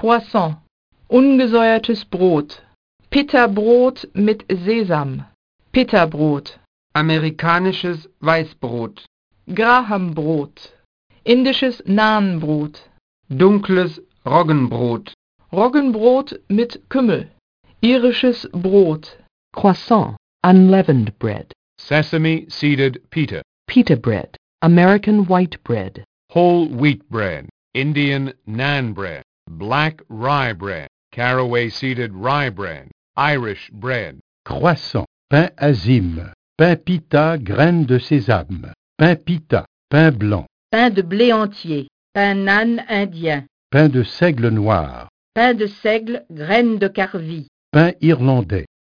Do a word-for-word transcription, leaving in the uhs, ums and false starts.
Croissant, ungesäuertes Brot. Pitterbrot mit Sesam. Pitterbrot. Amerikanisches Weißbrot. Grahambrot. Indisches Naanbrot. Dunkles Roggenbrot. Roggenbrot mit Kümmel. Irisches Brot. Croissant, unleavened bread. Sesame seeded pita. Pita bread, American white bread. Whole wheat bread. Indian naan bread. Black rye bread. Caraway seeded rye bread. Irish bread. Croissant, pain azime, pain pita, graines de sésame, pain pita, pain blanc, Pain de blé entier, pain naan indien, pain de seigle noir, pain de seigle, graines de carvi. pain irlandais.